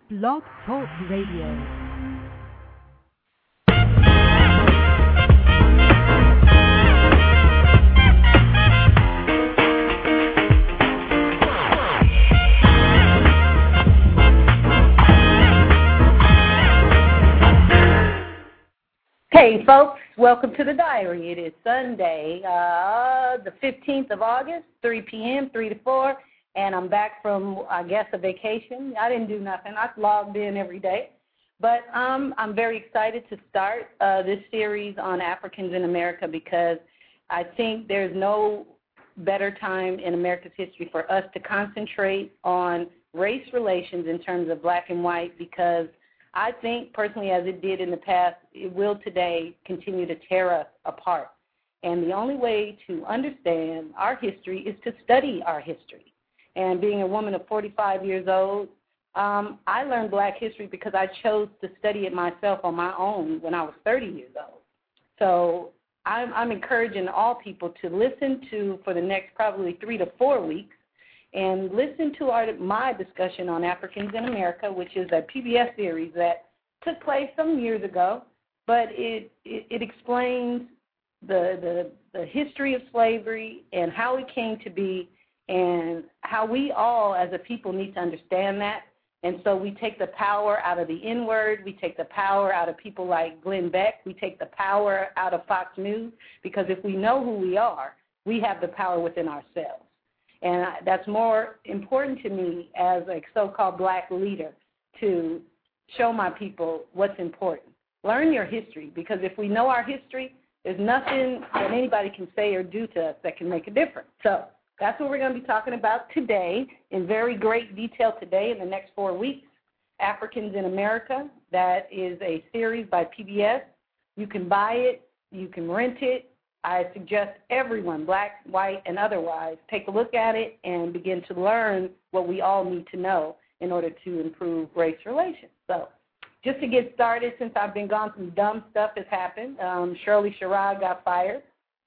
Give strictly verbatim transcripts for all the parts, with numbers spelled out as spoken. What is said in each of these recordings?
Blog Talk Radio. Hey folks, welcome to the diary. It is Sunday, uh, the fifteenth of August, three p.m., three to four, and I'm back from, I guess, a vacation. I didn't do nothing. I logged in every day. But um, I'm very excited to start uh, this series on Africans in America because I think there's no better time in America's history for us to concentrate on race relations in terms of black and white, because I think, personally, as it did in the past, it will today continue to tear us apart. And the only way to understand our history is to study our history. And being a woman of forty-five years old, um, I learned black history because I chose to study it myself on my own when I was thirty years old. So I'm, I'm encouraging all people to listen to, for the next probably three to four weeks, and listen to our, my discussion on Africans in America, which is a P B S series that took place some years ago, but it, it, it explains the, the, the history of slavery and how it came to be and how we all as a people need to understand that. And so we take the power out of the N-word. We take the power out of people like Glenn Beck. We take the power out of Fox News, because if we know who we are, we have the power within ourselves. And that's more important to me as a so-called black leader, to show my people what's important. Learn your history, because if we know our history, there's nothing that anybody can say or do to us that can make a difference. So that's what we're going to be talking about today in very great detail today in the next four weeks. Africans in America, that is a series by P B S. You can buy it. You can rent it. I suggest everyone, black, white, and otherwise, take a look at it and begin to learn what we all need to know in order to improve race relations. So just to get started, since I've been gone, some dumb stuff has happened. Um, Shirley Sherrod got fired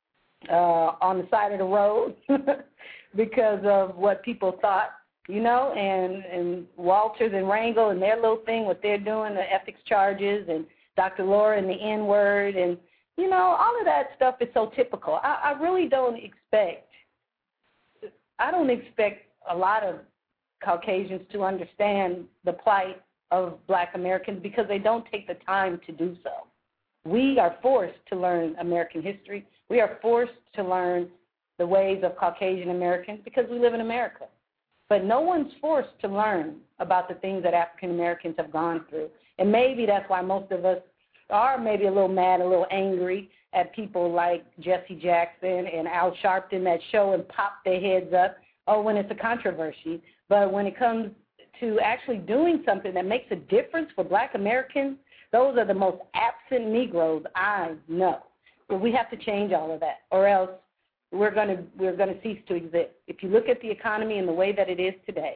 uh, on the side of the road because of what people thought, you know, and, and Walters and Rangel and their little thing, what they're doing, the ethics charges, and Doctor Laura and the N-word, and you know, all of that stuff is so typical. I, I really don't expect, I don't expect a lot of Caucasians to understand the plight of black Americans, because they don't take the time to do so. We are forced to learn American history. We are forced to learn the ways of Caucasian Americans because we live in America. But no one's forced to learn about the things that African Americans have gone through. And maybe that's why most of us are maybe a little mad, a little angry at people like Jesse Jackson and Al Sharpton that show and pop their heads up, oh, when it's a controversy. But when it comes to actually doing something that makes a difference for black Americans, those are the most absent Negroes I know. But we have to change all of that, or else we're going to we're going to cease to exist. If you look at the economy and the way that it is today,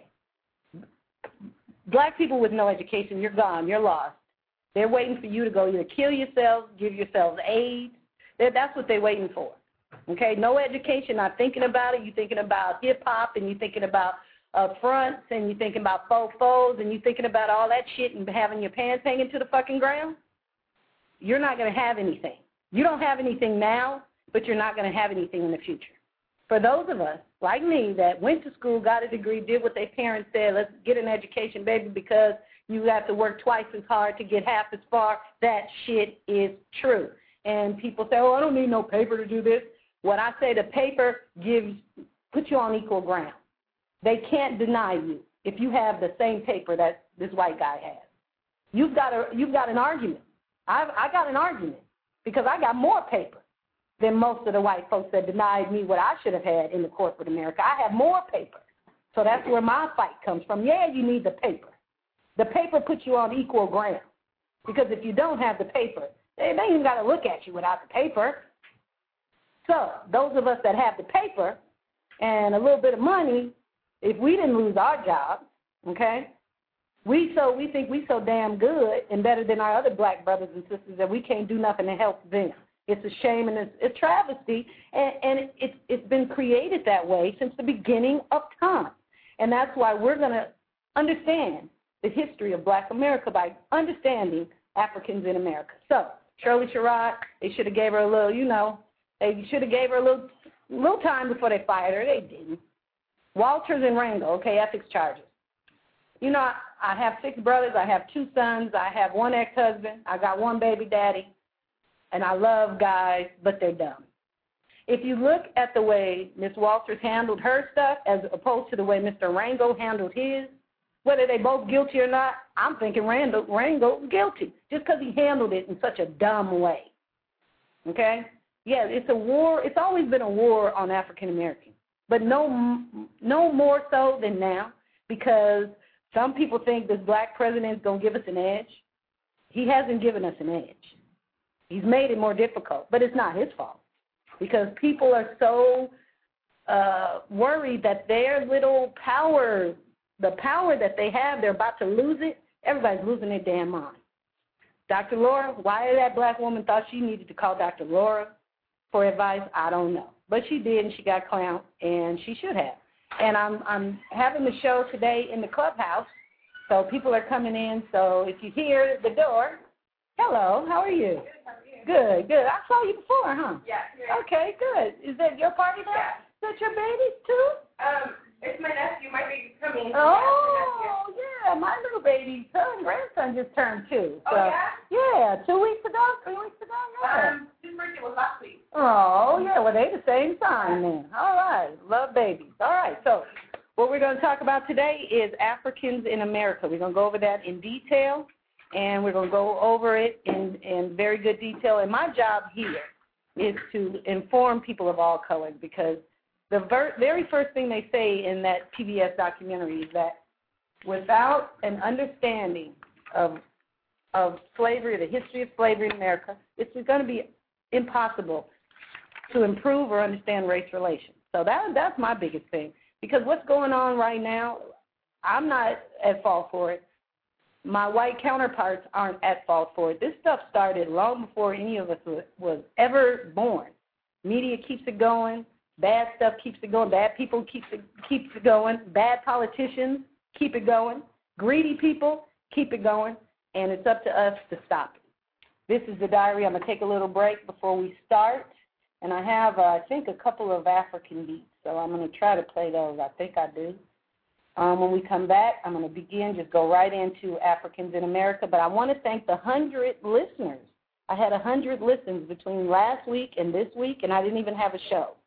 black people with no education, you're gone, you're lost. They're waiting for you to go either kill yourselves, give yourselves AIDS. They're, that's what they're waiting for. Okay, no education, not thinking about it. You're thinking about hip-hop, and you're thinking about uh, fronts, and you're thinking about faux-faux, and you're thinking about all that shit and having your pants hanging to the fucking ground. You're not going to have anything. You don't have anything now, but you're not going to have anything in the future. For those of us, like me, that went to school, got a degree, did what their parents said, let's get an education, baby, because you have to work twice as hard to get half as far. That shit is true. And people say, oh, I don't need no paper to do this. What I say, the paper gives, puts you on equal ground. They can't deny you if you have the same paper that this white guy has. You've got a, you've got an argument. I've, I got an argument because I got more paper than most of the white folks that denied me what I should have had in the corporate America. I have more paper. So that's where my fight comes from. Yeah, you need the paper. The paper puts you on equal ground, because if you don't have the paper, they ain't even got to look at you without the paper. So those of us that have the paper and a little bit of money, if we didn't lose our jobs, okay, we so we think we so damn good and better than our other black brothers and sisters that we can't do nothing to help them. It's a shame and it's a travesty, and, and it, it's, it's been created that way since the beginning of time. And that's why we're going to understand the history of Black America by understanding Africans in America. So, Shirley Sherrod, they should have gave her a little, you know, they should have gave her a little, little time before they fired her. They didn't. Walters and Rangel, okay, ethics charges. You know, I, I have six brothers. I have two sons. I have one ex-husband. I got one baby daddy. And I love guys, but they're dumb. If you look at the way Miz Walters handled her stuff as opposed to the way Mister Rangel handled his, whether they both guilty or not, I'm thinking Randall, Rangel guilty just because he handled it in such a dumb way. Okay? Yeah, it's a war. It's always been a war on African Americans, but no, no more so than now because some people think this black president is going to give us an edge. He hasn't given us an edge. He's made it more difficult, but it's not his fault because people are so uh, worried that their little power, the power that they have, they're about to lose it. Everybody's losing their damn mind. Doctor Laura, why that black woman thought she needed to call Doctor Laura for advice, I don't know. But she did, and she got clowned, and she should have. And I'm I'm having the show today in the clubhouse, so people are coming in. So if you hear the door, hello, how are you? Good, good. I saw you before, huh? Yeah. yeah. Okay, good. Is that your party now? Yeah. Is that your baby, too? Um, it's my nephew. My baby's coming. Oh, yeah. My little baby son, grandson just turned two. So, oh, yeah? Yeah, two weeks ago, three weeks ago, yeah. Um, his birthday was last week. Oh, yeah. Well, they the same sign then. All right. Love babies. All right. So what we're going to talk about today is Africans in America. We're going to go over that in detail. And we're going to go over it in, in very good detail. And my job here is to inform people of all colors because the ver- very first thing they say in that P B S documentary is that without an understanding of, of slavery, the history of slavery in America, it's going to be impossible to improve or understand race relations. So that that's my biggest thing because what's going on right now, I'm not at fault for it. My white counterparts aren't at fault for it. This stuff started long before any of us was, was ever born. Media keeps it going. Bad stuff keeps it going. Bad people keeps it, keeps it going. Bad politicians keep it going. Greedy people keep it going. And it's up to us to stop it. This is the diary. I'm going to take a little break before we start. And I have, uh, I think, a couple of African beats. So I'm going to try to play those. I think I do. Um, when we come back, I'm going to begin, just go right into Africans in America. But I want to thank the one hundred listeners. I had one hundred listens between last week and this week, and I didn't even have a show.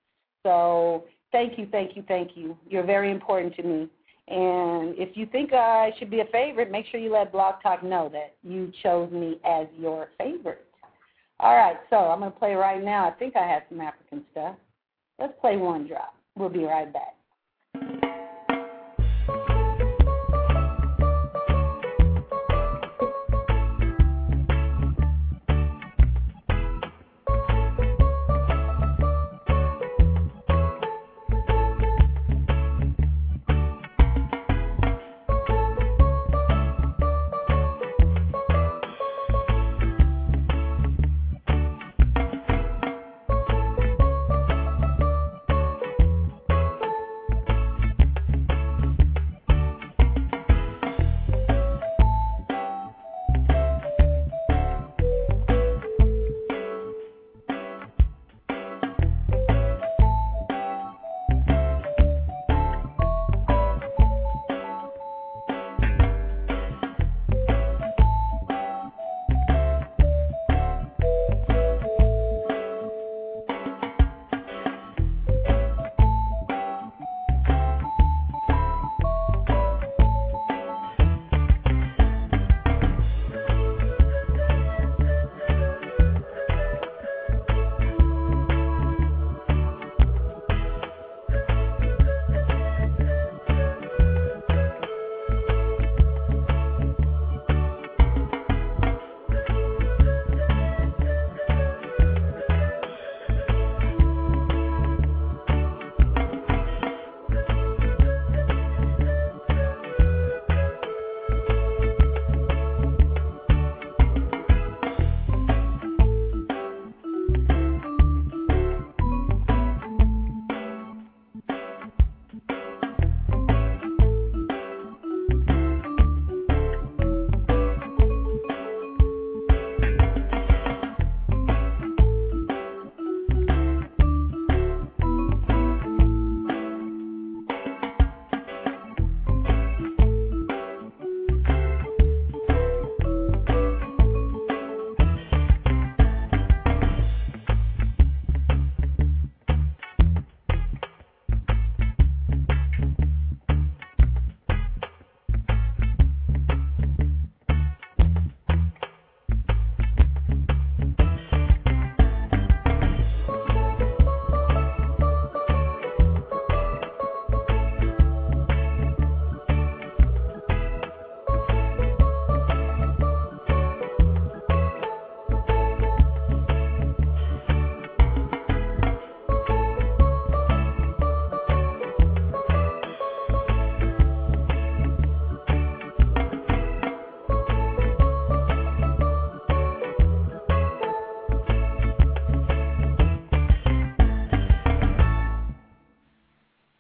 So thank you, thank you, thank you. You're very important to me. And if you think I should be a favorite, make sure you let Blog Talk know that you chose me as your favorite. All right, so I'm going to play right now. I think I have some African stuff. Let's play one drop. We'll be right back.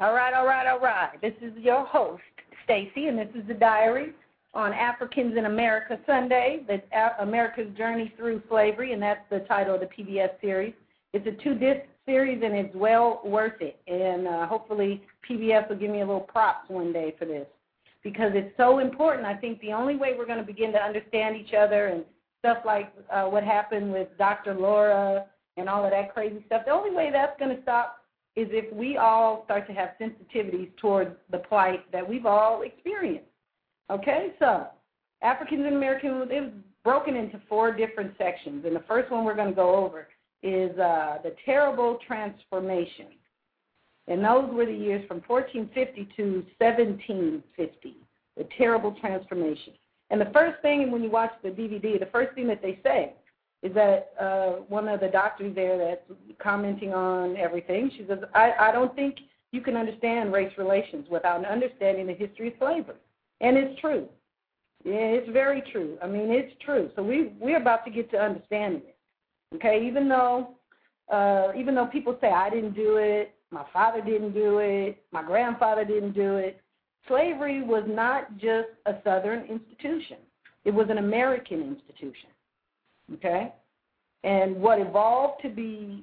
All right, all right, all right. This is your host, Stacy, and this is the diary on Africans in America Sunday, the America's Journey Through Slavery, and that's the title of the P B S series. It's a two-disc series, and it's well worth it. And uh, hopefully P B S will give me a little props one day for this because it's so important. I think the only way we're going to begin to understand each other and stuff like uh, what happened with Doctor Laura and all of that crazy stuff, the only way that's going to stop is if we all start to have sensitivities towards the plight that we've all experienced. Okay, so Africans and Americans, it was broken into four different sections, and the first one we're going to go over is uh, the terrible transformation. And those were the years from fourteen fifty to seventeen fifty, the terrible transformation. And the first thing, when you watch the D V D, the first thing that they say is that uh, one of the doctors there that's commenting on everything, she says, I, I don't think you can understand race relations without understanding the history of slavery. And it's true. Yeah, it's very true. I mean, it's true. So we, we're about to get to understanding it. Okay, even though, uh, even though people say, I didn't do it, my father didn't do it, my grandfather didn't do it, slavery was not just a Southern institution. It was an American institution. Okay? And what evolved to be,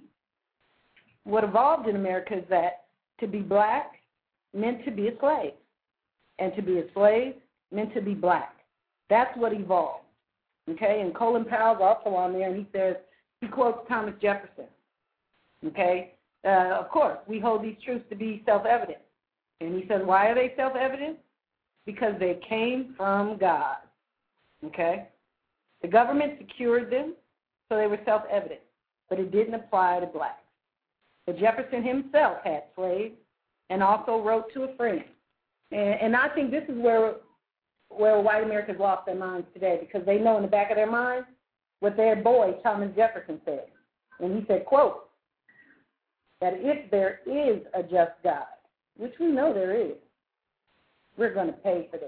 what evolved in America is that to be black meant to be a slave. And to be a slave meant to be black. That's what evolved. Okay? And Colin Powell's also on there, and he says, he quotes Thomas Jefferson. Okay? Uh, of course, we hold these truths to be self-evident. And he says, why are they self-evident? Because they came from God. Okay? The government secured them, so they were self-evident. But it didn't apply to blacks. But Jefferson himself had slaves and also wrote to a friend. And, and I think this is where, where white Americans lost their minds today, because they know in the back of their minds what their boy, Thomas Jefferson, said. And he said, quote, that if there is a just God, which we know there is, we're going to pay for this.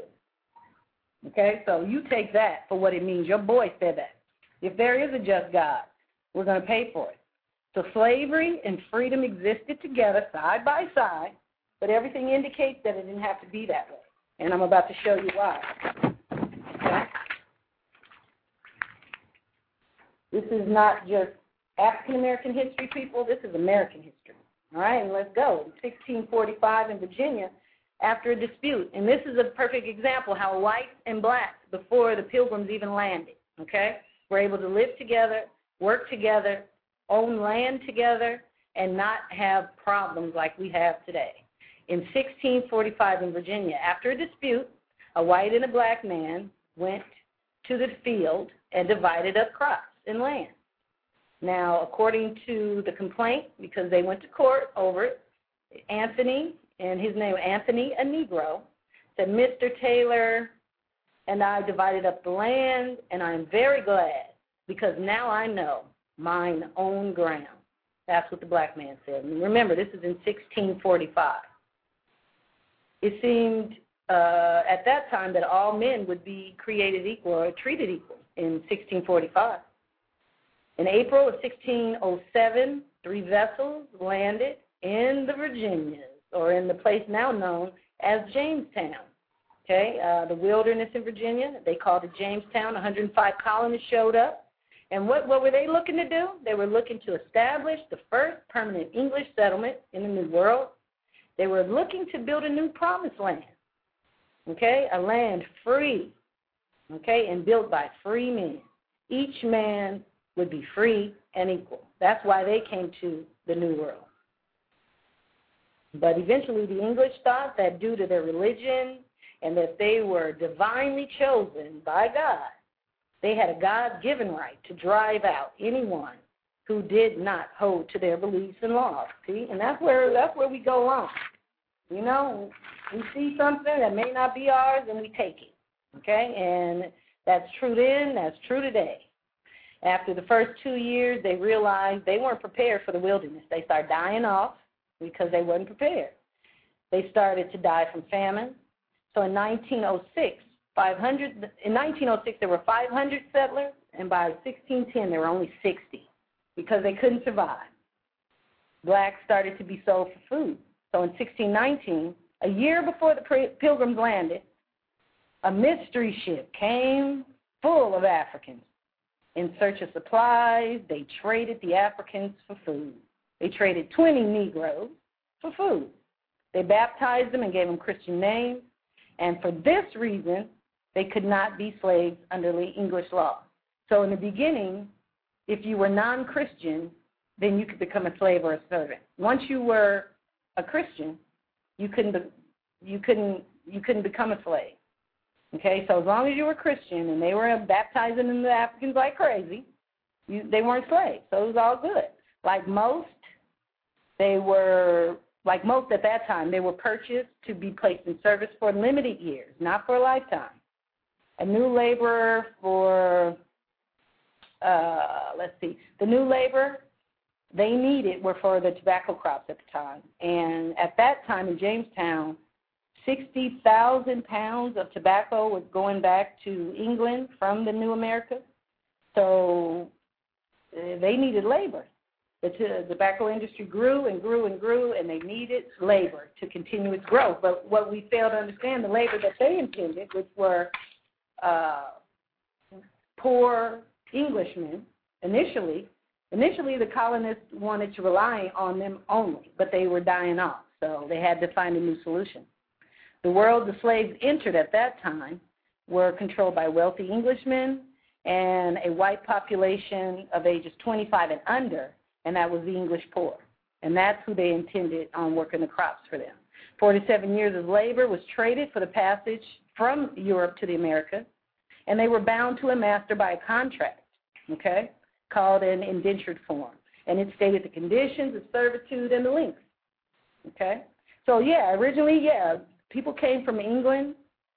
Okay? So you take that for what it means. Your boy said that. If there is a just God, we're going to pay for it. So slavery and freedom existed together side by side, but everything indicates that it didn't have to be that way. And I'm about to show you why. Okay? This is not just African-American history, people. This is American history. All right, and let's go. In sixteen forty-five in Virginia, after a dispute, and this is a perfect example how whites and blacks, before the Pilgrims even landed, okay, were able to live together, work together, own land together, and not have problems like we have today. In sixteen forty-five in Virginia, after a dispute, a white and a black man went to the field and divided up crops and land. Now, according to the complaint, because they went to court over it, Anthony, and his name Anthony, a Negro, said, Mister Taylor and I divided up the land, and I'm very glad because now I know mine own ground. That's what the black man said. And remember, this is in sixteen forty-five. It seemed uh, at that time that all men would be created equal or treated equal in sixteen forty-five. In April of sixteen oh seven, three vessels landed in the Virginias, or in the place now known as Jamestown. Okay, uh, the wilderness in Virginia, they called it Jamestown. one hundred five colonists showed up. And what, what were they looking to do? They were looking to establish the first permanent English settlement in the New World. They were looking to build a new promised land, okay, a land free, okay, and built by free men. Each man would be free and equal. That's why they came to the New World. But eventually the English thought that due to their religion and that they were divinely chosen by God, they had a God-given right to drive out anyone who did not hold to their beliefs and laws. See, and that's where that's where we go wrong. You know, we see something that may not be ours and we take it. Okay, and that's true then, that's true today. After the first two years, they realized they weren't prepared for the wilderness. They started dying off because they weren't prepared. They started to die from famine. So in nineteen oh six, five hundred, in nineteen oh six there were five hundred settlers, and by sixteen ten there were only sixty because they couldn't survive. Blacks started to be sold for food. So in sixteen nineteen, a year before the Pilgrims landed, a mystery ship came full of Africans. In search of supplies, they traded the Africans for food. They traded twenty Negroes for food. They baptized them and gave them Christian names, and for this reason, they could not be slaves under the English law. So in the beginning, if you were non-Christian, then you could become a slave or a servant. Once you were a Christian, you couldn't you couldn't you couldn't become a slave. Okay, so as long as you were Christian and they were baptizing the Africans like crazy, you, they weren't slaves. So it was all good. Like most, they were like most at that time, they were purchased to be placed in service for limited years, not for a lifetime. A new laborer for uh, let's see, the new labor they needed were for the tobacco crops at the time, and at that time in Jamestown, sixty thousand pounds of tobacco was going back to England from the New America. So uh, they needed labor. The t- tobacco industry grew and grew and grew, and they needed labor to continue its growth. But what we failed to understand, the labor that they intended, which were uh, poor Englishmen initially, initially the colonists wanted to rely on them only, but they were dying off. So they had to find a new solution. The world the slaves entered at that time were controlled by wealthy Englishmen and a white population of ages twenty-five and under, and that was the English poor. And that's who they intended on working the crops for them. forty-seven years of labor was traded for the passage from Europe to the Americas, and they were bound to a master by a contract, okay, called an indentured form. And it stated the conditions of servitude and the length, okay? So, yeah, originally, yeah, people came from England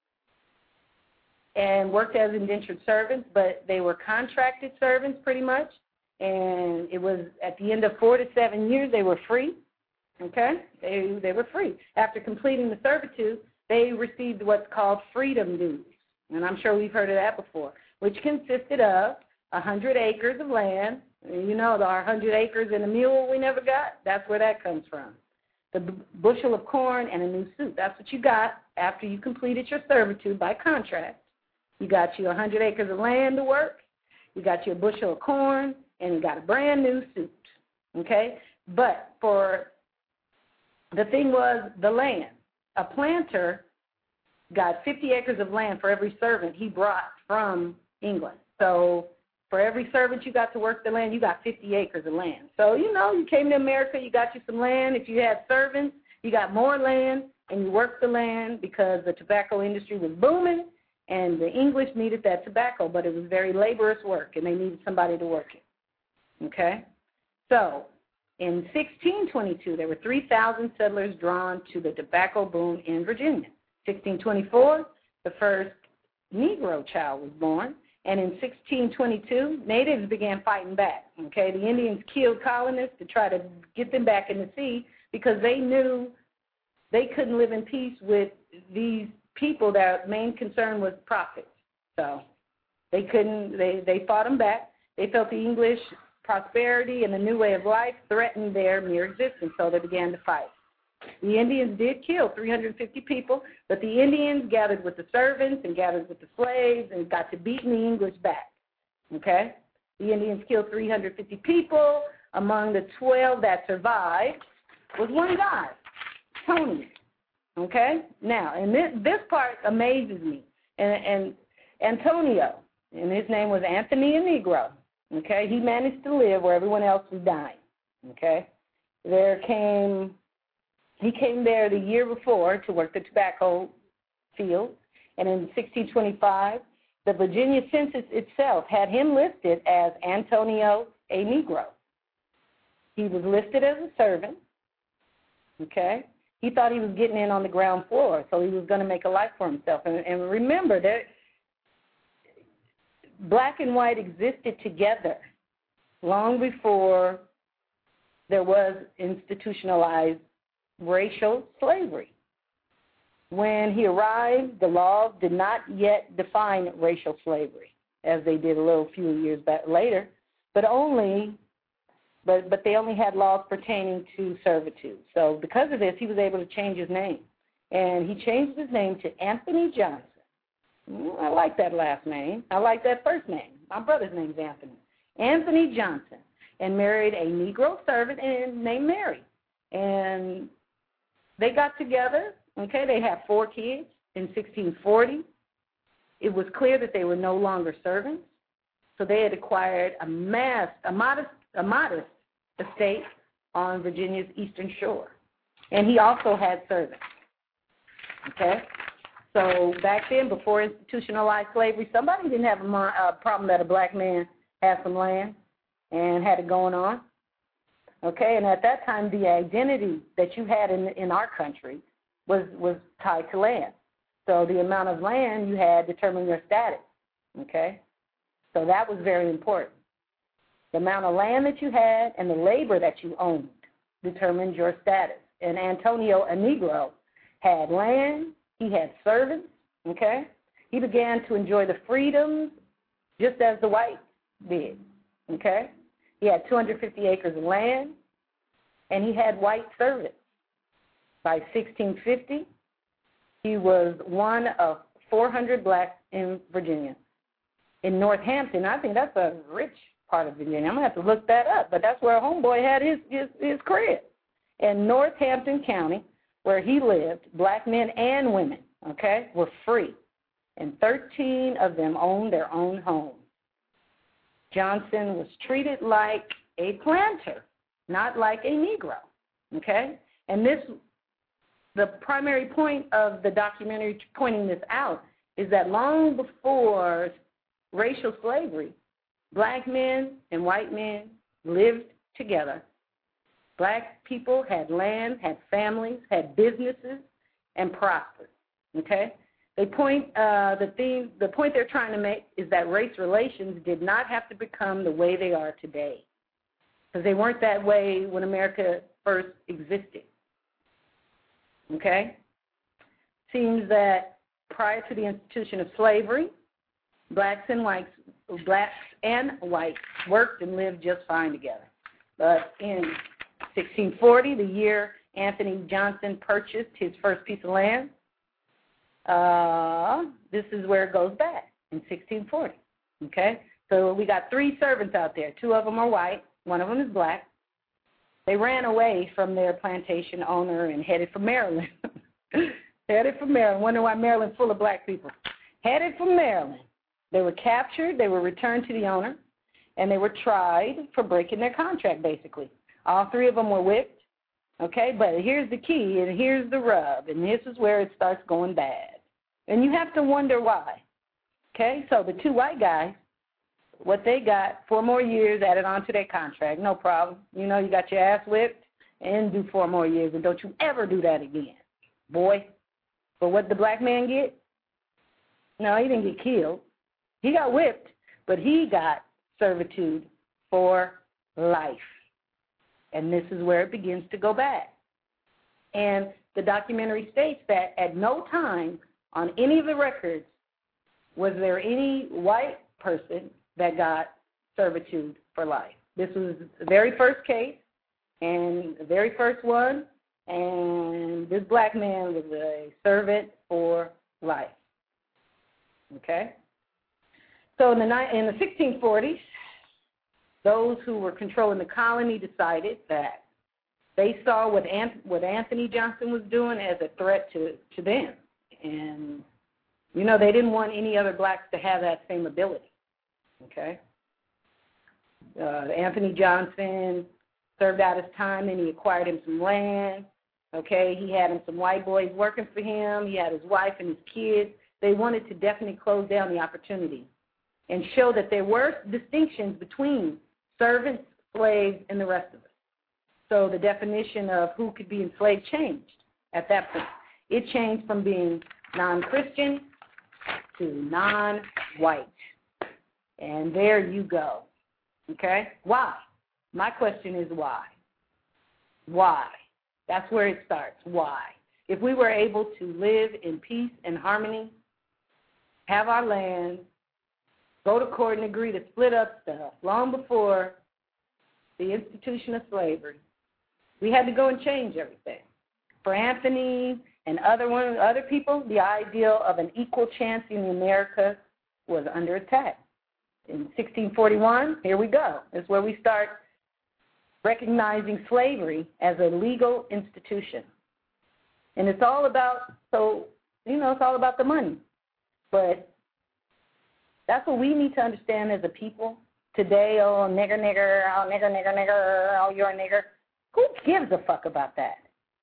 and worked as indentured servants, but they were contracted servants pretty much. And it was at the end of four to seven years, they were free, okay? They, they were free. After completing the servitude, they received what's called freedom dues. And I'm sure we've heard of that before, which consisted of one hundred acres of land. You know, our one hundred acres and a mule we never got, that's where that comes from. The b- bushel of corn and a new suit. That's what you got after you completed your servitude by contract. You got you one hundred acres of land to work, you got you a bushel of corn, and you got a brand new suit, okay? But for the thing was the land. A planter got fifty acres of land for every servant he brought from England. So for every servant you got to work the land, you got fifty acres of land. So, you know, you came to America, you got you some land. If you had servants, you got more land, and you worked the land because the tobacco industry was booming, and the English needed that tobacco, but it was very laborious work, and they needed somebody to work it, okay? So in sixteen twenty-two, there were three thousand settlers drawn to the tobacco boom in Virginia. sixteen twenty-four, the first Negro child was born. And in sixteen twenty-two, natives began fighting back, okay? The Indians killed colonists to try to get them back in the sea because they knew they couldn't live in peace with these people. Their main concern was profit. So they couldn't, they, they fought them back. They felt the English prosperity and the new way of life threatened their mere existence, so they began to fight. The Indians did kill three hundred fifty people, but the Indians gathered with the servants and gathered with the slaves and got to beating the English back, okay? The Indians killed three hundred fifty people. Among the twelve that survived was one guy, Tony, okay? Now, and this, this part amazes me. And, and Antonio, and his name was Anthony a Negro, okay? He managed to live where everyone else was dying, okay? There came... He came there the year before to work the tobacco field, and in sixteen twenty-five, the Virginia census itself had him listed as Antonio a Negro. He was listed as a servant, okay? He thought he was getting in on the ground floor, so he was going to make a life for himself. And, and remember that black and white existed together long before there was institutionalized racial slavery. When he arrived, the laws did not yet define racial slavery, as they did a little few years back later, but only but, but they only had laws pertaining to servitude. So because of this, he was able to change his name. And he changed his name to Anthony Johnson. I like that last name. I like that first name. My brother's name's Anthony. Anthony Johnson. And married a Negro servant named Mary. And they got together. Okay, they had four kids in sixteen forty. It was clear that they were no longer servants. So they had acquired a mass, a modest, a modest estate on Virginia's eastern shore. And he also had servants. Okay? So back then, before institutionalized slavery, somebody didn't have a, a problem that a black man had some land and had it going on. Okay? And at that time, the identity that you had in, in our country was, was tied to land. So the amount of land you had determined your status. Okay? So that was very important. The amount of land that you had and the labor that you owned determined your status. And Antonio, a Negro, had land, he had servants, okay? He began to enjoy the freedoms just as the whites did, okay? He had two hundred fifty acres of land, and he had white servants. By sixteen fifty, he was one of four hundred blacks in Virginia. In Northampton, I think that's a rich part of Virginia. I'm going to have to look that up, but that's where a homeboy had his, his, his crib. In Northampton County, where he lived, black men and women, okay, were free. And thirteen of them owned their own homes. Johnson was treated like a planter, not like a Negro, okay? And this, the primary point of the documentary pointing this out is that long before racial slavery, black men and white men lived together. Black people had land, had families, had businesses, and prospered. Okay? They point uh, the theme. The point they're trying to make is that race relations did not have to become the way they are today, because they weren't that way when America first existed. Okay? Seems that prior to the institution of slavery, blacks and whites, blacks and whites worked and lived just fine together. But in sixteen forty, the year Anthony Johnson purchased his first piece of land, uh, this is where it goes back, in sixteen forty. Okay? So we got three servants out there. Two of them are white. One of them is black. They ran away from their plantation owner and headed for Maryland. headed for Maryland. Wonder why Maryland's full of black people. Headed for Maryland. They were captured, they were returned to the owner, and they were tried for breaking their contract, basically. All three of them were whipped, okay? But here's the key, and here's the rub, and this is where it starts going bad. And you have to wonder why, okay? So the two white guys, what they got, four more years added on to their contract, no problem. You know, you got your ass whipped, and do four more years, and don't you ever do that again, boy. But what did the black man get? No, he didn't get killed. He got whipped, but he got servitude for life. And this is where it begins to go back. And the documentary states that at no time on any of the records was there any white person that got servitude for life. This was the very first case and the very first one, and this black man was a servant for life. Okay? So in the, in the sixteen forties, those who were controlling the colony decided that they saw what, Ant- what Anthony Johnson was doing as a threat to, to them. And, you know, they didn't want any other blacks to have that same ability. Okay? Uh, Anthony Johnson served out his time and he acquired him some land. Okay? He had him some white boys working for him. He had his wife and his kids. They wanted to definitely close down the opportunity and show that there were distinctions between servants, slaves, and the rest of us. So the definition of who could be enslaved changed at that point. It changed from being non-Christian to non-white. And there you go. Okay? Why? My question is why? Why? That's where it starts. Why? If we were able to live in peace and harmony, have our land, go to court and agree to split up stuff long before the institution of slavery. We had to go and change everything. For Anthony and other one, other people, the ideal of an equal chance in America was under attack. In sixteen forty-one, here we go. It's where we start recognizing slavery as a legal institution. And it's all about, so, you know, it's all about the money. But that's what we need to understand as a people. Today, oh, nigger, nigger, oh, nigger, nigger, nigger, oh, you're a nigger. Who gives a fuck about that?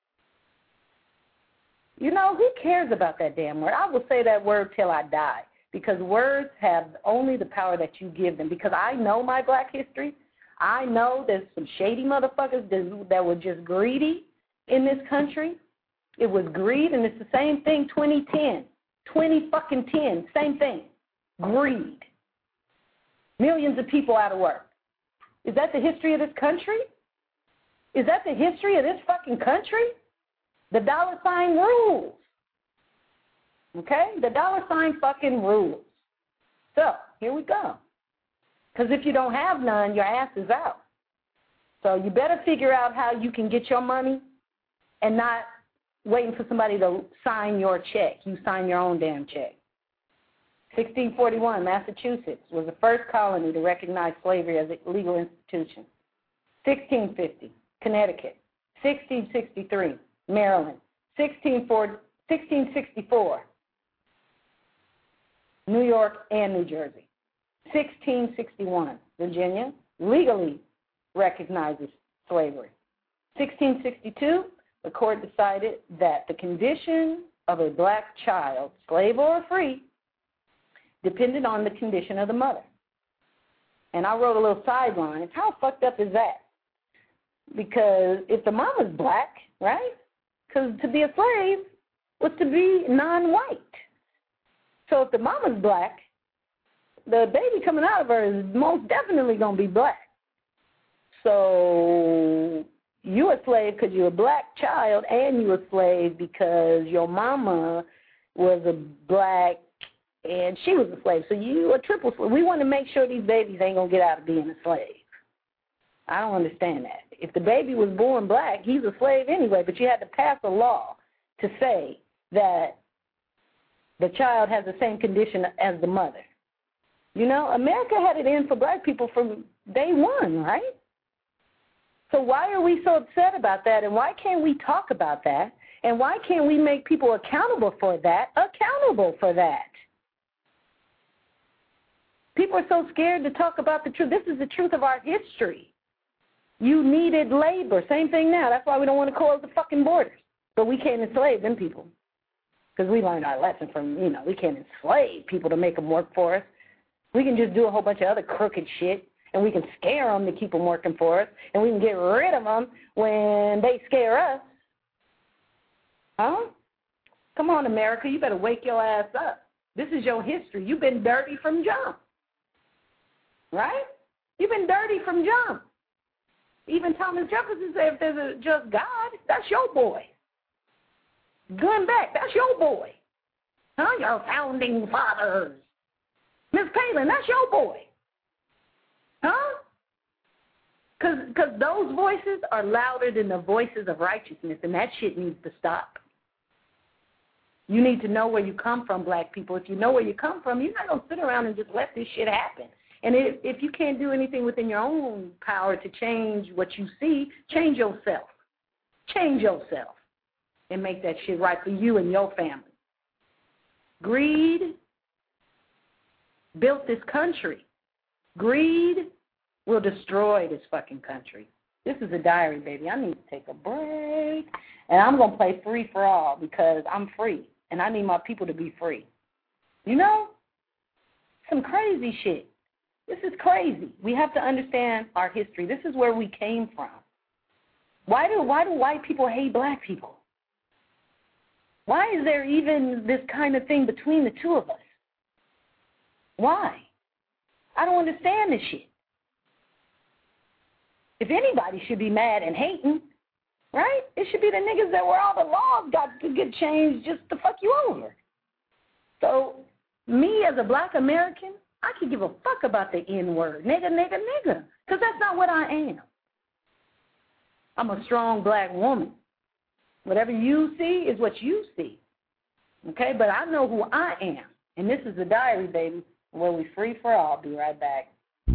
You know, who cares about that damn word? I will say that word till I die, because words have only the power that you give them. Because I know my black history. I know there's some shady motherfuckers that, that were just greedy in this country. It was greed, and it's the same thing twenty ten. twenty fucking ten, same thing. Greed. Millions of people out of work. Is that the history of this country? Is that the history of this fucking country? The dollar sign rules. Okay? The dollar sign fucking rules. So, here we go. Because if you don't have none, your ass is out. So you better figure out how you can get your money and not waiting for somebody to sign your check. You sign your own damn check. sixteen forty-one, Massachusetts was the first colony to recognize slavery as a legal institution. sixteen fifty, Connecticut. sixteen sixty-three, Maryland. sixteen sixty-four, New York and New Jersey. sixteen sixty-one, Virginia legally recognizes slavery. sixteen sixty-two, the court decided that the condition of a black child, slave or free, depended on the condition of the mother. And I wrote a little sideline. How fucked up is that? Because if the mama's black, right? Because to be a slave was to be non-white. So if the mama's black, the baby coming out of her is most definitely going to be black. So you a slave because you're a black child, and you a slave because your mama was a black and she was a slave. So you a triple slave. We want to make sure these babies ain't going to get out of being a slave. I don't understand that. If the baby was born black, he's a slave anyway, but you had to pass a law to say that the child has the same condition as the mother. You know, America had it in for black people from day one, right? So why are we so upset about that, and why can't we talk about that, and why can't we make people accountable for that, accountable for that? People are so scared to talk about the truth. This is the truth of our history. You needed labor. Same thing now. That's why we don't want to close the fucking borders. But we can't enslave them people, because we learned our lesson from, you know, we can't enslave people to make them work for us. We can just do a whole bunch of other crooked shit, and we can scare them to keep them working for us, and we can get rid of them when they scare us. Huh? Come on, America, you better wake your ass up. This is your history. You've been dirty from jump. Right? You've been dirty from jump. Even Thomas Jefferson said if there's a just God, that's your boy. Going back, that's your boy. Huh? Your founding fathers. Miss Palin, that's your boy. Huh? Because those voices are louder than the voices of righteousness, and that shit needs to stop. You need to know where you come from, black people. If you know where you come from, you're not going to sit around and just let this shit happen. And if, if you can't do anything within your own power to change what you see, change yourself. Change yourself and make that shit right for you and your family. Greed built this country. Greed will destroy this fucking country. This is a diary, baby. I need to take a break. And I'm going to play Free for All because I'm free. And I need my people to be free. You know? Some crazy shit. This is crazy. We have to understand our history. This is where we came from. Why do, why do white people hate black people? Why is there even this kind of thing between the two of us? Why? I don't understand this shit. If anybody should be mad and hating, right, it should be the niggas that where all the laws got to get changed just to fuck you over. So me as a black American, I could give a fuck about the N-word, nigga, nigga, nigga, because that's not what I am. I'm a strong black woman. Whatever you see is what you see. Okay? But I know who I am. And this is the diary, baby, where we free for all. Be right back.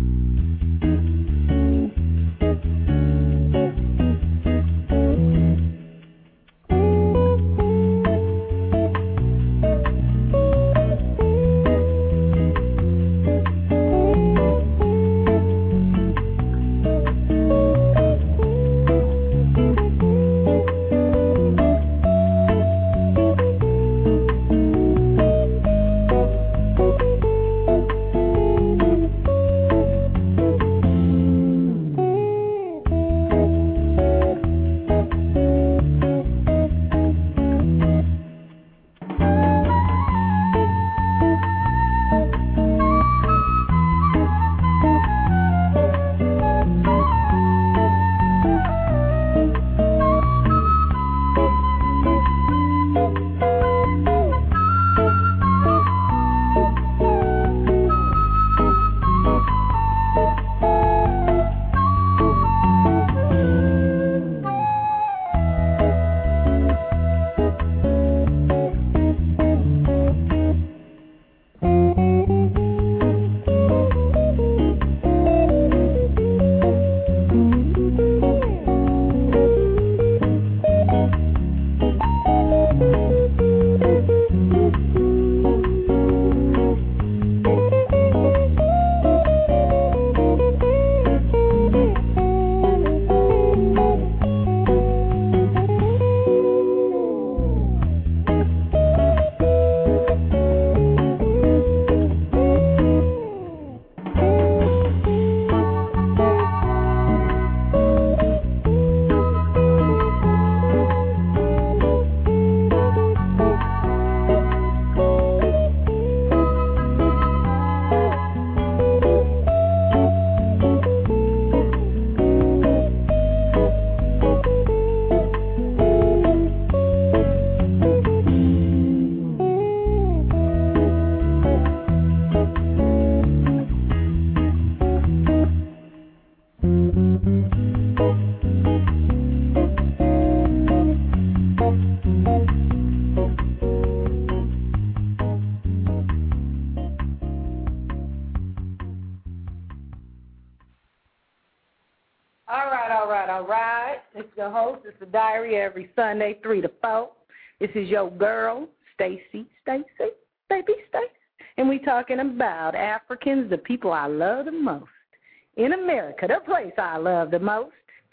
The host. It's the diary every Sunday, three to four. This is your girl, Stacy, Stacy, baby Stacy. And we talking about Africans, the people I love the most. In America, the place I love the most,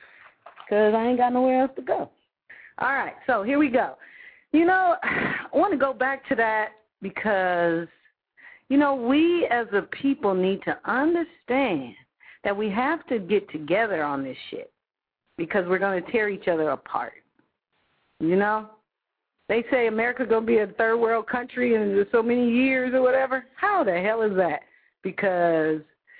because I ain't got nowhere else to go. All right, so here we go. You know, I want to go back to that because, you know, we as a people need to understand that we have to get together on this shit, because we're going to tear each other apart. You know? They say America's going to be a third world country in so many years or whatever. How the hell is that? Because,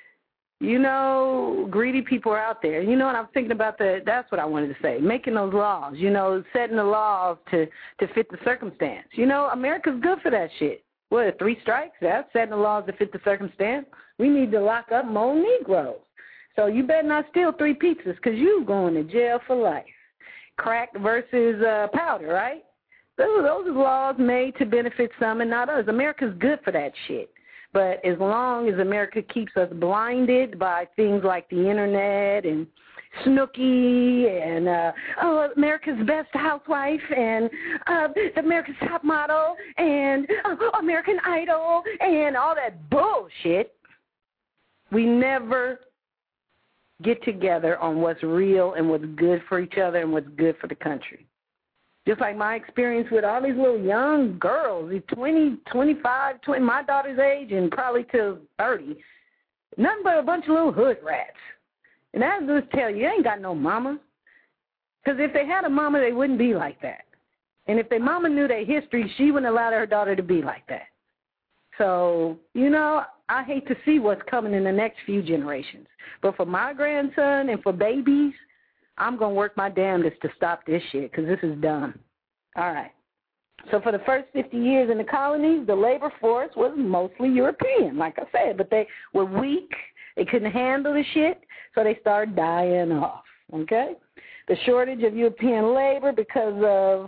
you know, greedy people are out there. You know, and I'm thinking about the, that's what I wanted to say, making those laws, you know, setting the laws to, to fit the circumstance. You know, America's good for that shit. What, three strikes? That's setting the laws to fit the circumstance. We need to lock up more Negroes. So you better not steal three pizzas because you going to jail for life. Crack versus uh, powder, right? Those, those are laws made to benefit some and not others. America's good for that shit. But as long as America keeps us blinded by things like the Internet and Snooki and, uh, oh, America's Best Housewife and uh, America's Top Model and uh, American Idol and all that bullshit, we never get together on what's real and what's good for each other and what's good for the country. Just like my experience with all these little young girls, twenty, twenty-five, twenty, my daughter's age and probably till thirty, nothing but a bunch of little hood rats. And that'll just tell you, you ain't got no mama. Because if they had a mama, they wouldn't be like that. And if their mama knew their history, she wouldn't allow her daughter to be like that. So, you know, I hate to see what's coming in the next few generations. But for my grandson and for babies, I'm going to work my damnedest to stop this shit because this is dumb. All right. So for the first fifty years in the colonies, the labor force was mostly European, like I said. But they were weak. They couldn't handle the shit, so they started dying off. okay? The shortage of European labor because of,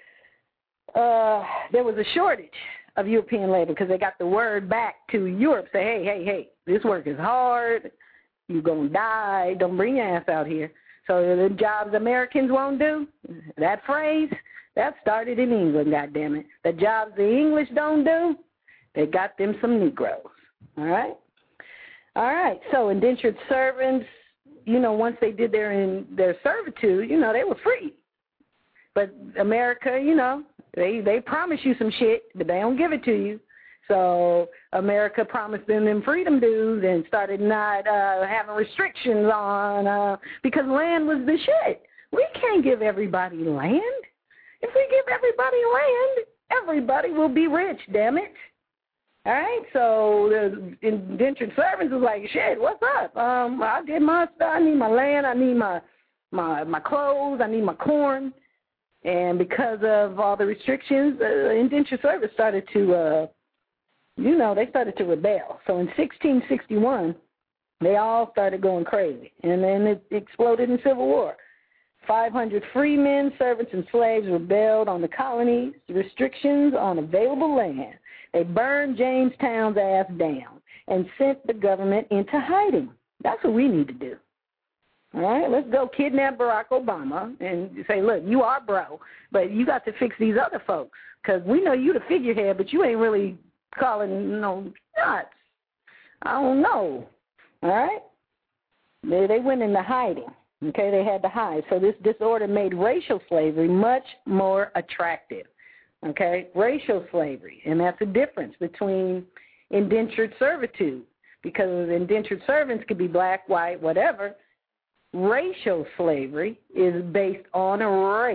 uh, there was a shortage of European labor because they got the word back to Europe, say, hey, hey, hey, this work is hard, you're going to die, don't bring your ass out here. So the jobs Americans won't do, that phrase, that started in England, goddammit. The jobs the English don't do, they got them some Negroes, all right? All right, so indentured servants, you know, once they did their in their servitude, you know, they were free. But America, you know, they, they promise you some shit, but they don't give it to you. So America promised them them freedom dues and started not uh, having restrictions on, uh, because land was the shit. We can't give everybody land. If we give everybody land, everybody will be rich, damn it. All right, so the indentured servants was like, shit, what's up? Um, I did my stuff. I need my land. I need my, my, my clothes. I need my corn. And because of all the restrictions, the uh, indentured servants started to, uh, you know, they started to rebel. So in sixteen sixty-one, they all started going crazy. And then it exploded in civil war. five hundred free men, servants, and slaves rebelled on the colonies' restrictions on available land. They burned Jamestown's ass down and sent the government into hiding. That's what we need to do. All right, let's go kidnap Barack Obama and say, look, you are bro, but you got to fix these other folks because we know you the figurehead, but you ain't really calling no shots. I don't know. All right? They, they went into hiding. Okay, they had to hide. So this disorder made racial slavery much more attractive. Okay, racial slavery, and that's a difference between indentured servitude, because indentured servants could be black, white, whatever. Racial slavery is based on a race.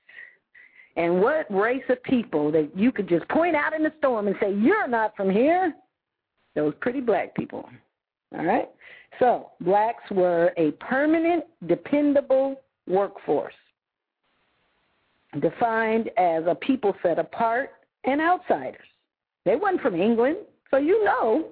And what race of people that you could just point out in the storm and say, you're not from here? Those pretty black people. All right? So blacks were a permanent, dependable workforce, defined as a people set apart and outsiders. They weren't from England, so you know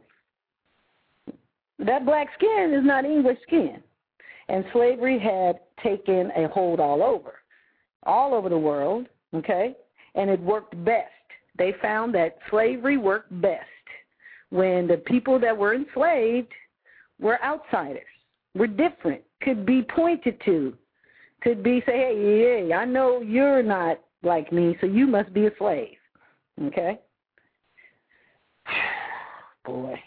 that black skin is not English skin. And slavery had taken a hold all over, all over the world, okay? And it worked best. They found that slavery worked best when the people that were enslaved were outsiders, were different, could be pointed to, could be say, hey, hey, I know you're not like me, so you must be a slave, okay? Boy.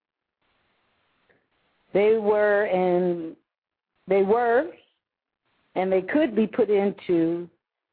They were, and they were, and they could be put into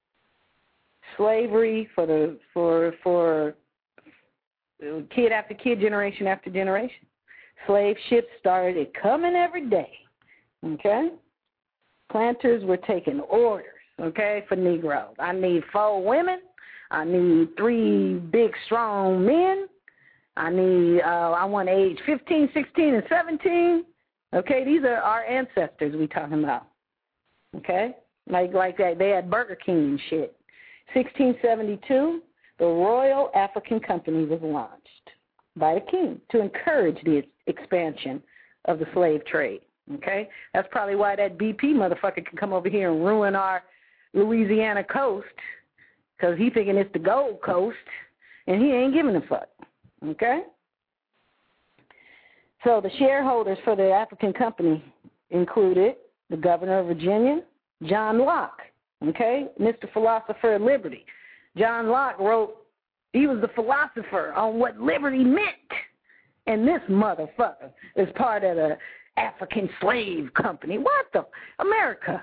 slavery for the for for kid after kid, generation after generation. Slave ships started coming every day, okay? Planters were taking orders, okay, for Negroes. I need four women. I need three big, strong men. I need, uh, I want age fifteen, sixteen, and seventeen. Okay, these are our ancestors we talking about, okay? Like, like that, they had Burger King and shit. sixteen seventy-two, the Royal African Company was launched by the king to encourage the expansion of the slave trade, okay? That's probably why that B P motherfucker can come over here and ruin our Louisiana coast, because he thinking it's the Gold Coast, and he ain't giving a fuck, okay? So the shareholders for the African Company included the governor of Virginia, John Locke, okay, Mister Philosopher of Liberty. John Locke wrote, he was the philosopher on what liberty meant. And this motherfucker is part of the African Slave Company. What the? America.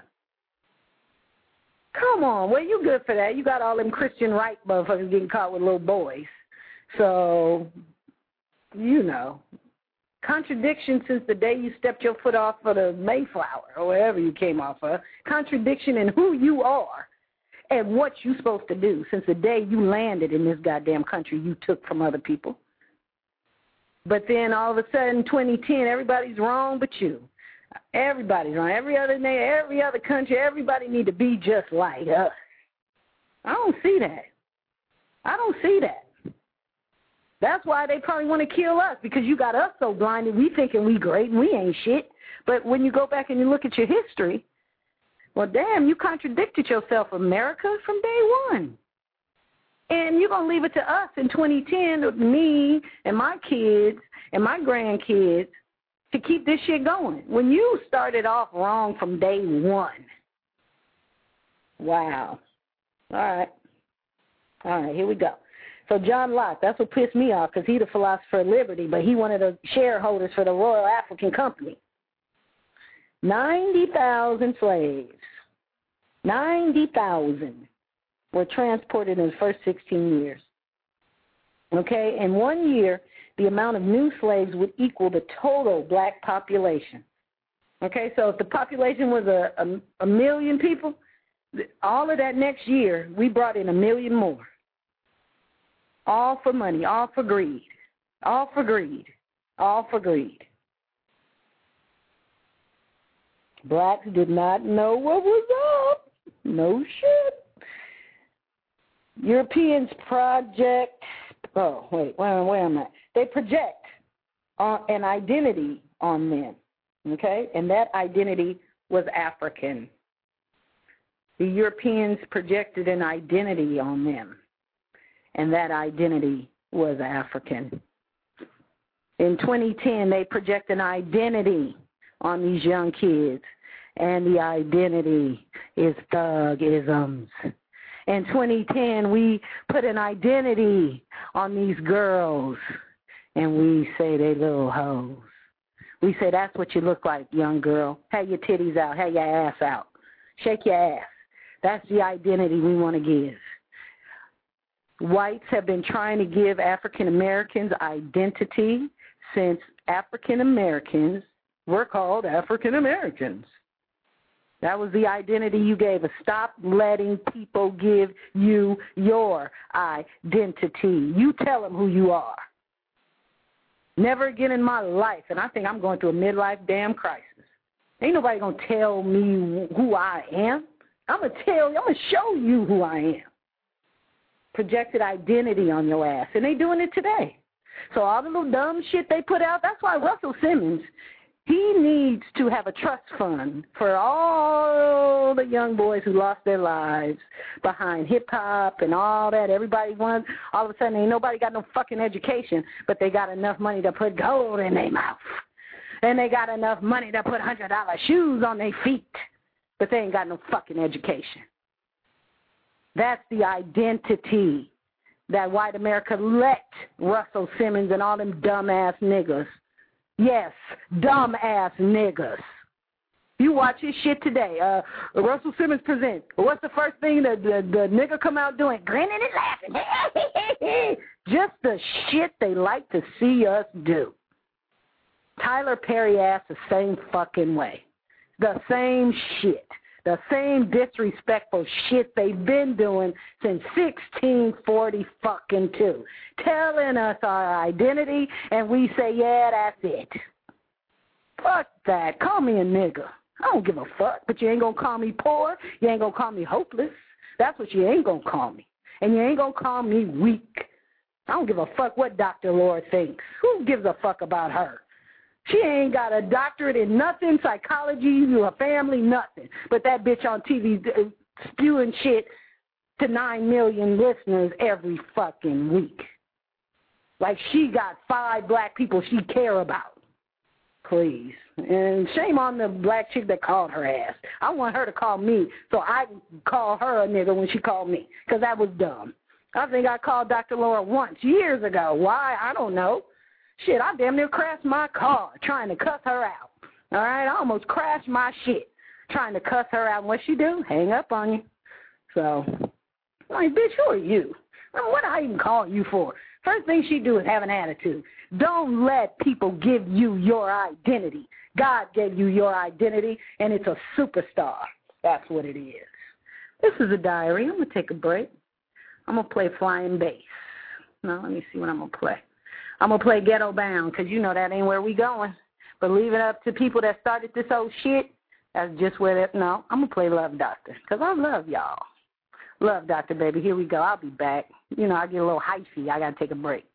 Come on, well, you good for that. You got all them Christian right motherfuckers getting caught with little boys. So, you know, contradiction since the day you stepped your foot off of the Mayflower or wherever you came off of. Contradiction in who you are and what you're supposed to do since the day you landed in this goddamn country you took from other people. But then all of a sudden, twenty ten, everybody's wrong but you. Everybody's wrong. Every other name, every other country, everybody need to be just like us. I don't see that. I don't see that. That's why they probably want to kill us, because you got us so blinded we thinking we great and we ain't shit. But when you go back and you look at your history, Well, damn, you contradicted yourself, America, from day one. And you're going to leave it to us in twenty ten, me and my kids and my grandkids, to keep this shit going. When you started off wrong from day one. Wow. All right. All right, here we go. So John Locke, that's what pissed me off, because he's the philosopher of liberty, but he one of the shareholders for the Royal African Company. ninety thousand slaves, ninety thousand were transported in the first sixteen years. Okay, in one year, the amount of new slaves would equal the total black population. Okay, so if the population was a, a, a million people, all of that next year, we brought in a million more. All for money, all for greed, all for greed, all for greed. Blacks did not know what was up. No shit. Europeans project, oh, wait, where, where am I? They project uh, an identity on them, okay? And that identity was African. The Europeans projected an identity on them, and that identity was African. In twenty ten, they project an identity on these young kids, and the identity is thugisms. In twenty ten, we put an identity on these girls, and we say they little hoes. We say that's what you look like, young girl. Have your titties out, have your ass out. Shake your ass. That's the identity we want to give. Whites have been trying to give African Americans identity since African Americans were called African Americans. That was the identity you gave us. Stop letting people give you your identity. You tell them who you are. Never again in my life, and I think I'm going through a midlife damn crisis. Ain't nobody going to tell me who I am. I'm going to tell you, I'm going to show you who I am. Projected identity on your ass, and they doing it today. So all the little dumb shit they put out, that's why Russell Simmons, he needs to have a trust fund for all the young boys who lost their lives behind hip-hop and all that. Everybody wants, all of a sudden ain't nobody got no fucking education, but they got enough money to put gold in their mouth. And they got enough money to put one hundred dollar shoes on their feet, but they ain't got no fucking education. That's the identity that white America let Russell Simmons and all them dumb-ass niggas. Yes, dumb-ass niggas. You watch his shit today. Uh, Russell Simmons present. What's the first thing the, the, the nigga come out doing? Grinning and laughing. Just the shit they like to see us do. Tyler Perry ass the same fucking way. The same shit. The same disrespectful shit they've been doing since sixteen forty fucking two. Telling us our identity, and we say, yeah, that's it. Fuck that. Call me a nigga. I don't give a fuck, but you ain't gonna call me poor. You ain't gonna call me hopeless. That's what you ain't gonna call me. And you ain't gonna call me weak. I don't give a fuck what Doctor Laura thinks. Who gives a fuck about her? She ain't got a doctorate in nothing, psychology, her family, nothing. But that bitch on T V uh, spewing shit to nine million listeners every fucking week. Like she got five black people she care about. Please. And shame on the black chick that called her ass. I want her to call me so I can call her a nigga when she called me, because that was dumb. I think I called Doctor Laura once, years ago. Why? I don't know. Shit, I damn near crashed my car trying to cuss her out. All right? I almost crashed my shit trying to cuss her out. And what she do? Hang up on you. So, I'm like, bitch, who are you? I mean, what did I even call you for? First thing she do is have an attitude. Don't let people give you your identity. God gave you your identity, and it's a superstar. That's what it is. This is a diary. I'm going to take a break. I'm going to play Flying Bass. Now, let me see what I'm going to play. I'm going to play Ghetto Bound, because you know that ain't where we going. But leave it up to people that started this old shit. That's just where that, no, I'm going to play Love Doctor, because I love y'all. Love Doctor, baby. Here we go. I'll be back. You know, I get a little hyphy. I got to take a break.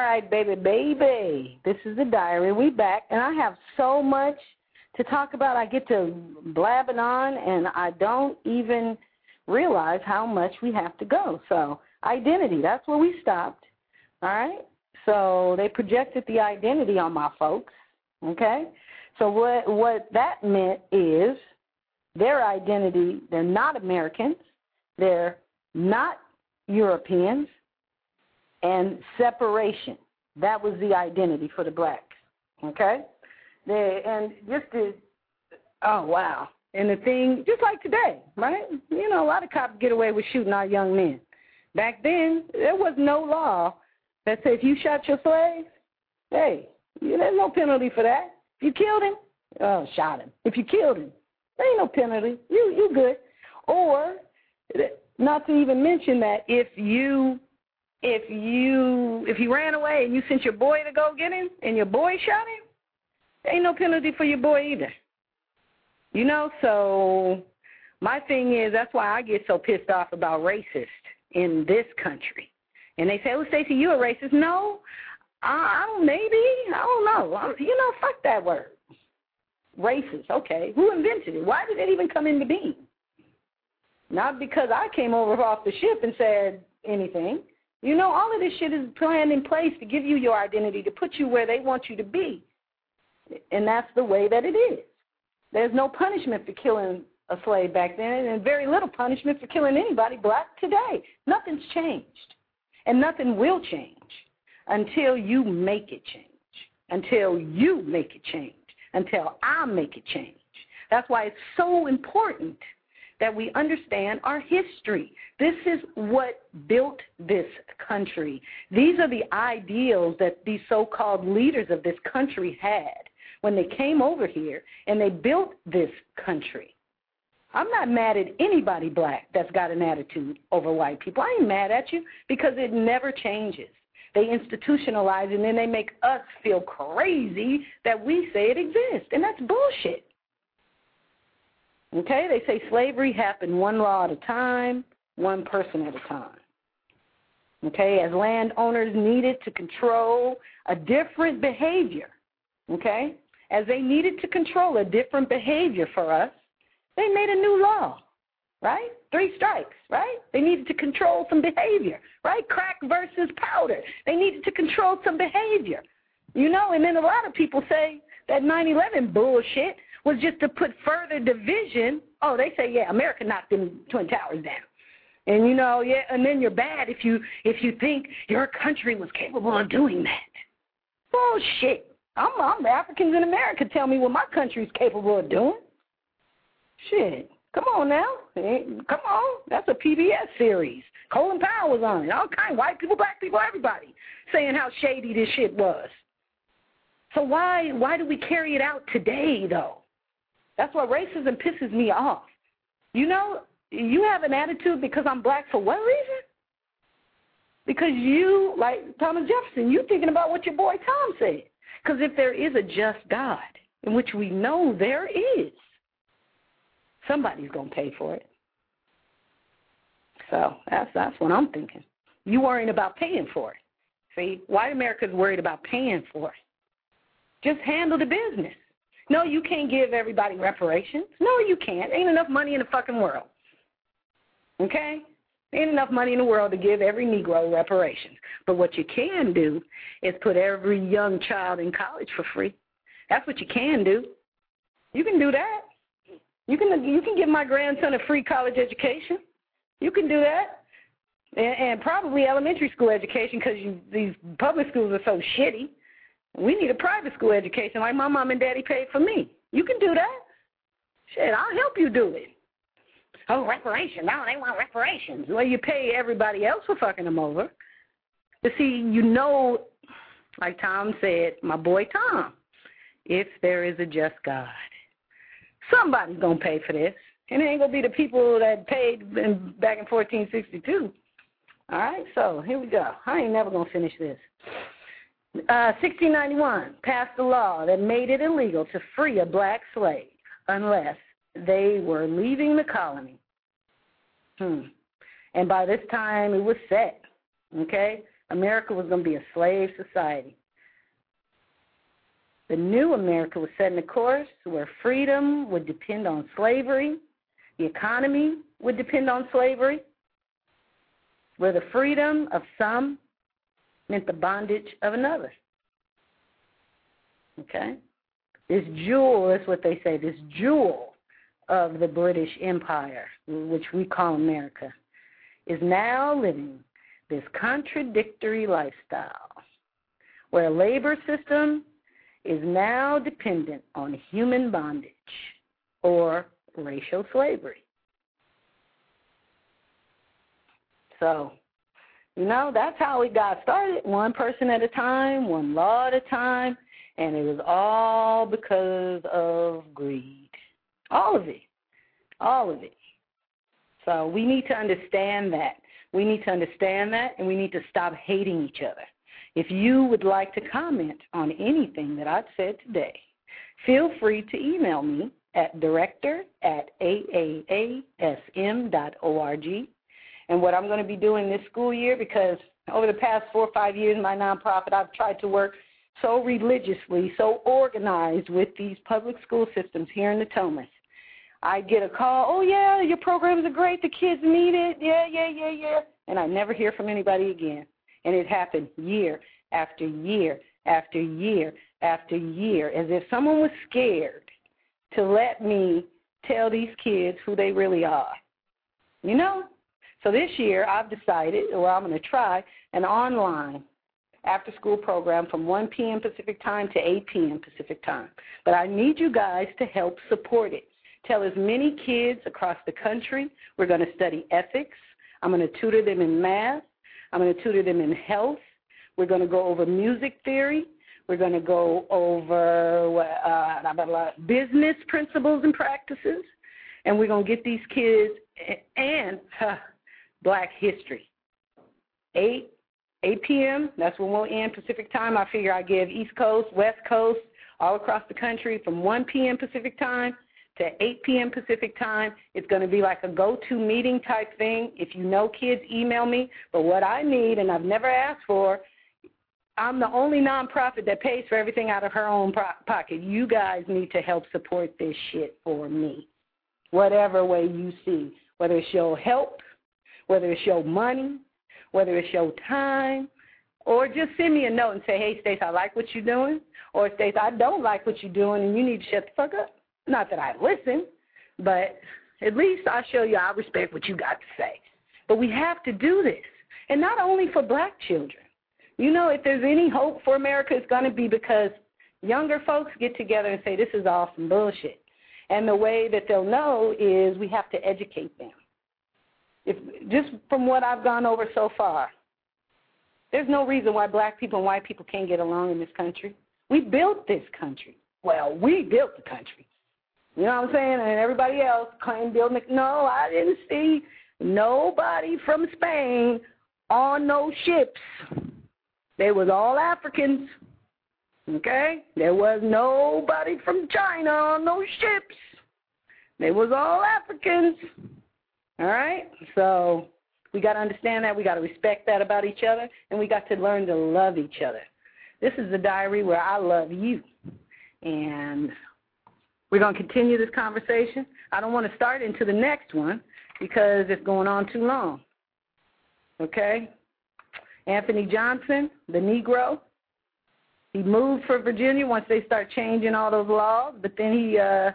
right, baby, baby. This is the diary. We back, and I have so much to talk about. I get to blabbing on, and I don't even realize how much we have to go. So identity, that's where we stopped, all right? So they projected the identity on my folks, okay? So what what that meant is their identity, they're not Americans, they're not Europeans, and separation. That was the identity for the blacks, okay? They, and just to, oh, wow. And the thing, just like today, right? You know, a lot of cops get away with shooting our young men. Back then, there was no law that said if you shot your slave, hey, there's no penalty for that. If you killed him, oh, shot him. If you killed him, there ain't no penalty. You you good. Or, not to even mention that if you if you if he ran away and you sent your boy to go get him and your boy shot him, there ain't no penalty for your boy either. You know, so my thing is, that's why I get so pissed off about racist in this country. And they say, oh, Stacey, you a racist. No, I, I don't, maybe, I don't know. I'm, you know, fuck that word. Racist, okay. Who invented it? Why did it even come into being? Not because I came over off the ship and said anything. You know, all of this shit is planned in place to give you your identity, to put you where they want you to be. And that's the way that it is. There's no punishment for killing a slave back then, and very little punishment for killing anybody black today. Nothing's changed, and nothing will change until you make it change, until you make it change, until I make it change. That's why it's so important that we understand our history. This is what built this country. These are the ideals that these so-called leaders of this country had when they came over here and they built this country. I'm not mad at anybody black that's got an attitude over white people. I ain't mad at you because it never changes. They institutionalize it, and then they make us feel crazy that we say it exists, and that's bullshit. Okay, they say slavery happened one law at a time, one person at a time. Okay, as landowners needed to control a different behavior, okay, as they needed to control a different behavior for us, they made a new law, right? Three strikes, right? They needed to control some behavior, right? Crack versus powder. They needed to control some behavior, you know, and then a lot of people say that nine eleven bullshit was just to put further division. Oh, they say, yeah, America knocked them Twin Towers down. And, you know, yeah, and then you're bad if you if you think your country was capable of doing that. Bullshit. I'm, I'm Africans in America tell me what my country's capable of doing. Shit. Come on now. Come on. That's a P B S series. Colin Powell was on it. All kinds, white people, black people, everybody, saying how shady this shit was. So why why do we carry it out today, though? That's why racism pisses me off. You know, you have an attitude because I'm black for what reason? Because you, like Thomas Jefferson, you thinking about what your boy Tom said. Because if there is a just God, in which we know there is, somebody's going to pay for it. So that's that's what I'm thinking. You worrying about paying for it. See, white America's worried about paying for it. Just handle the business. No, you can't give everybody reparations. No, you can't. Ain't enough money in the fucking world. Okay? Ain't enough money in the world to give every Negro reparations. But what you can do is put every young child in college for free. That's what you can do. You can do that. You can you can give my grandson a free college education. You can do that. And, and probably elementary school education because these public schools are so shitty. We need a private school education like my mom and daddy paid for me. You can do that. Shit, I'll help you do it. Oh, reparations. No, they want reparations. Well, you pay everybody else for fucking them over. But see, you know, like Tom said, my boy Tom, if there is a just God, somebody's going to pay for this. And it ain't going to be the people that paid in, back in fourteen sixty-two. All right, so here we go. I ain't never going to finish this. Uh, sixteen ninety-one passed a law that made it illegal to free a black slave unless they were leaving the colony. Hmm. And by this time, it was set, okay? America was going to be a slave society. The new America was setting a course where freedom would depend on slavery, the economy would depend on slavery, where the freedom of some meant the bondage of another. Okay? This jewel is what they say, this jewel of the British Empire, which we call America, is now living this contradictory lifestyle where a labor system is now dependent on human bondage or racial slavery. So, you know, that's how it got started, one person at a time, one law at a time, and it was all because of greed. All of it. All of it. So we need to understand that. We need to understand that, and we need to stop hating each other. If you would like to comment on anything that I've said today, feel free to email me at director at a a a s m dot org. And what I'm going to be doing this school year, because over the past four or five years in my nonprofit, I've tried to work so religiously, so organized with these public school systems here in the Thomas. I get a call, oh, yeah, your programs are great, the kids need it, yeah, yeah, yeah, yeah, and I never hear from anybody again. And it happened year after year after year after year, as if someone was scared to let me tell these kids who they really are. You know? So this year I've decided, or I'm going to try, an online after-school program from one p.m. Pacific time to eight p.m. Pacific time. But I need you guys to help support it. Tell as many kids across the country we're going to study ethics. I'm going to tutor them in math. I'm going to tutor them in health. We're going to go over music theory. We're going to go over uh, business principles and practices. And we're going to get these kids and uh, Black history. eight p.m., that's when we'll end Pacific time. I figure I give East Coast, West Coast, all across the country from one p.m. Pacific time to eight p.m. Pacific time. It's going to be like a go-to meeting type thing. If you know kids, email me. But what I need, and I've never asked for, I'm the only nonprofit that pays for everything out of her own pro- pocket. You guys need to help support this shit for me, whatever way you see, whether it's your help, whether it's your money, whether it's your time, or just send me a note and say, hey, Stace, I like what you're doing, or Stace, I don't like what you're doing, and you need to shut the fuck up. Not that I listen, but at least I'll show you I respect what you got to say. But we have to do this, and not only for Black children. You know, if there's any hope for America, it's going to be because younger folks get together and say, this is all some bullshit. And the way that they'll know is we have to educate them. If, just from what I've gone over so far, there's no reason why Black people and white people can't get along in this country. We built this country. Well, we built the country. You know what I'm saying? And everybody else claimed building it. No, I didn't see nobody from Spain on no ships. They was all Africans, okay? There was nobody from China on no ships. They was all Africans, all right? So we got to understand that. We got to respect that about each other, and we got to learn to love each other. This is the diary where I love you, and we're going to continue this conversation. I don't want to start into the next one because it's going on too long, okay? Anthony Johnson, the Negro, he moved for Virginia once they start changing all those laws, but then he uh,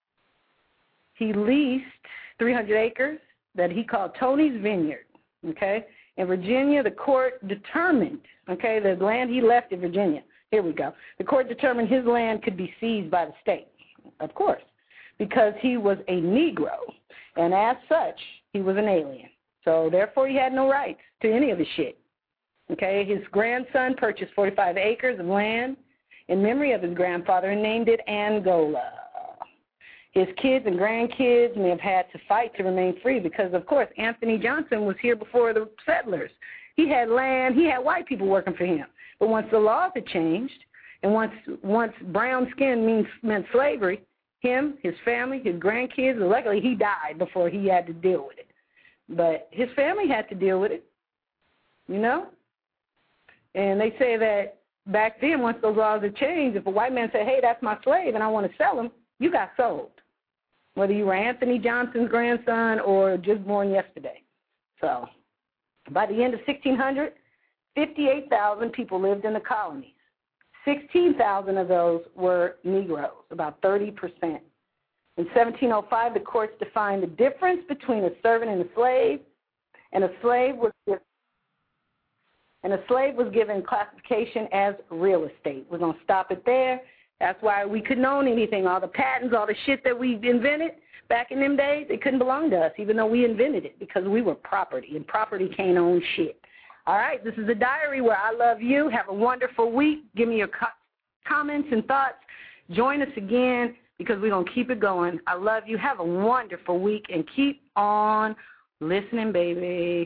he leased three hundred acres that he called Tony's Vineyard, okay? In Virginia, the court determined, okay, the land he left in Virginia, here we go, the court determined his land could be seized by the state, of course, because he was a Negro, and as such, he was an alien. So therefore, he had no rights to any of the shit. Okay, his grandson purchased forty-five acres of land in memory of his grandfather and named it Angola. His kids and grandkids may have had to fight to remain free because, of course, Anthony Johnson was here before the settlers. He had land. He had white people working for him. But once the laws had changed and once once brown skin means, meant slavery, him, his family, his grandkids, luckily he died before he had to deal with it. But his family had to deal with it, you know? And they say that back then, once those laws had changed, if a white man said, hey, that's my slave and I want to sell him, you got sold, whether you were Anthony Johnson's grandson or just born yesterday. So by the end of sixteen hundred, fifty-eight thousand people lived in the colonies. sixteen thousand of those were Negroes, about thirty percent. In seventeen oh five, the courts defined the difference between a servant and a slave, and a slave was given, and a slave was given classification as real estate. We're going to stop it there. That's why we couldn't own anything. All the patents, all the shit that we invented back in them days, it couldn't belong to us, even though we invented it, because we were property, and property can't own shit. All right, this is a diary where I love you. Have a wonderful week. Give me your co- comments and thoughts. Join us again, because we're going to keep it going. I love you. Have a wonderful week, and keep on listening, baby.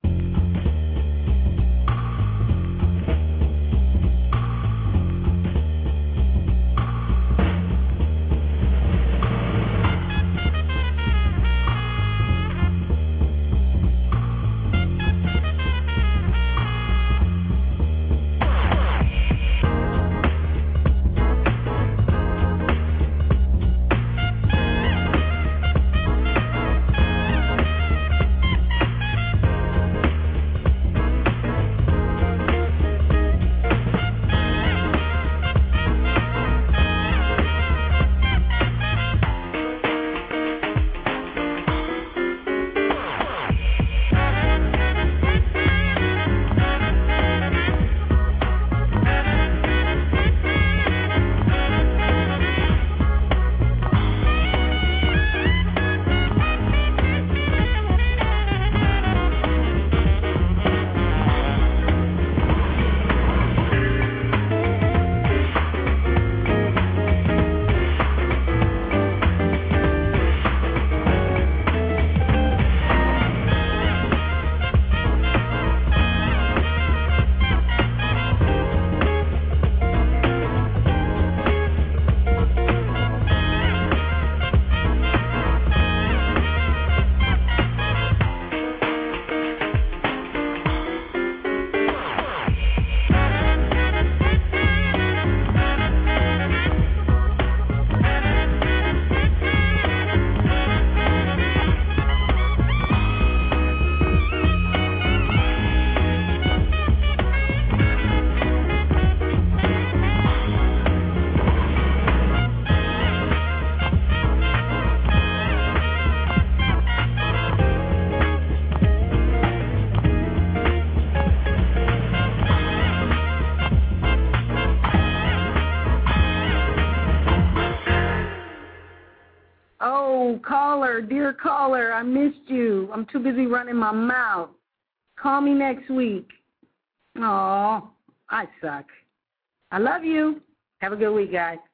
Caller, dear caller, I missed you. I'm too busy running my mouth. Call me next week. Aw, I suck. I love you. Have a good week, guys.